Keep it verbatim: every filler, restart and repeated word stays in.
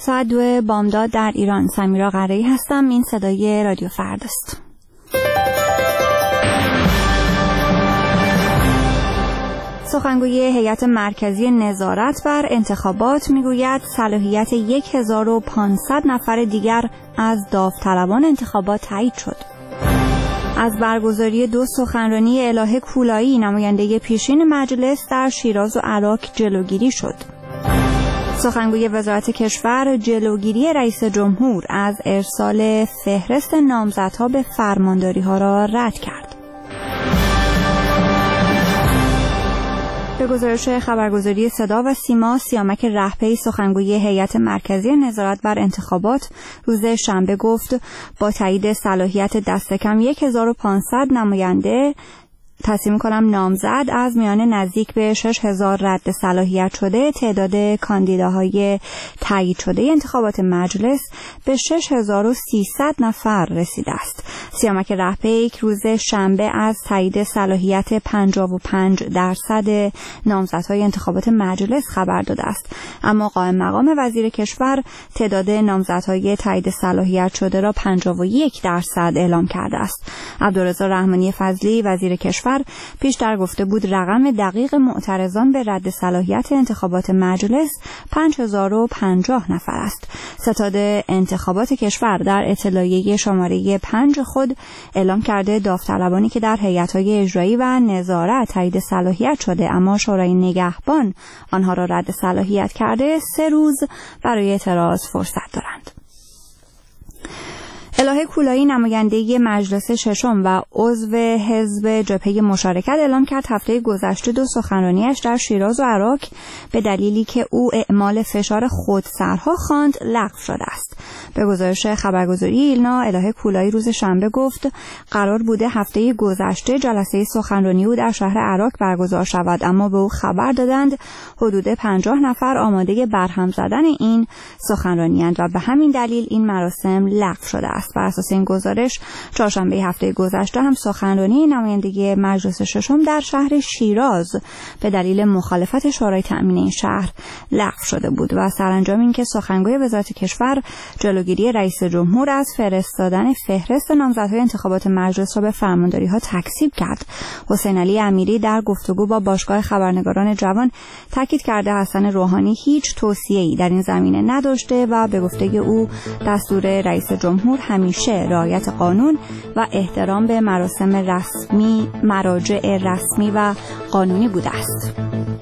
ساعت دو بامداد در ایران. سمیرا قره‌ای هستم. این صدای رادیو فردا است. سخنگوی هیئت مرکزی نظارت بر انتخابات میگوید صلاحیت هزار و پانصد نفر دیگر از داوطلبان انتخابات تایید شد. از برگزاری دو سخنرانی الهه کولایی نماینده پیشین مجلس در شیراز و عراق جلوگیری شد. سخنگوی وزارت کشور جلوگیری رئیس جمهور از ارسال فهرست نامزدها به فرمانداری‌ها را رد کرد. به گزارش خبرگزاری صدا و سیما، سیامک رهپی سخنگوی هیئت مرکزی نظارت بر انتخابات روز شنبه گفت با تایید صلاحیت دست کم هزار و پانصد نماینده تصمیم کنم نامزد از میان نزدیک به شش هزار رد صلاحیت شده تعداد کاندیداهای تایید شده انتخابات مجلس به شش هزار و سیصد نفر رسیده است. سیامک رهپی روز شنبه از تایید صلاحیت پنجاه و پنج درصد نامزدهای انتخابات مجلس خبر داده است، اما قائم مقام وزیر کشور تعداد نامزدهای تایید صلاحیت شده را پنجاه و یک درصد اعلام کرده است. عبدالرضا رحمانی فضلی وزیر کشور پیشتر گفته بود رقم دقیق معترضان به رد صلاحیت انتخابات مجلس پنج هزار و پنجاه نفر است. ستاد انتخابات کشور در اطلاعیه شماره پنج خود اعلام کرده داوطلبانی که در هیئت‌های اجرایی و نظارت تایید صلاحیت شده اما شورای نگهبان آنها را رد صلاحیت کرده سه روز برای اعتراض فرصت دارند. الهه کولایی نماینده مجلس ششم و عضو حزب جبهه مشارکت اعلام کرد هفته گذشته دو سخنرانیش در شیراز و عراق به دلیلی که او اعمال فشار خودسرها خواند لغو شده است. به گزارش خبرگزاری ایلنا، الهه کولایی روز شنبه گفت قرار بوده هفته گذشته جلسه سخنرانی او در شهر عراق برگزار شود، اما به او خبر دادند حدود پنجاه نفر آماده برهم زدن این سخنرانی‌اند و به همین دلیل این مراسم لغو شده است. بر اساس این گزارش چهارشنبه هفته گذشته هم سخنرانی نمایندگی مجلس ششم در شهر شیراز به دلیل مخالفت شورای تأمین این شهر لغو شده بود و سرانجام این که سخنگوی وزارت کشور جلوگیری رئیس جمهور از فرستادن فهرست نامزدهای انتخابات مجلس را به فرمانداری‌ها تکذیب کرد. حسین علی امیری در گفتگو با باشگاه خبرنگاران جوان تاکید کرده حسن روحانی هیچ توصیه‌ای در این زمینه نداشته و به گفته او دستور رئیس جمهور همیشه رعایت قانون و احترام به مراسم رسمی، مراجع رسمی و قانونی بوده است.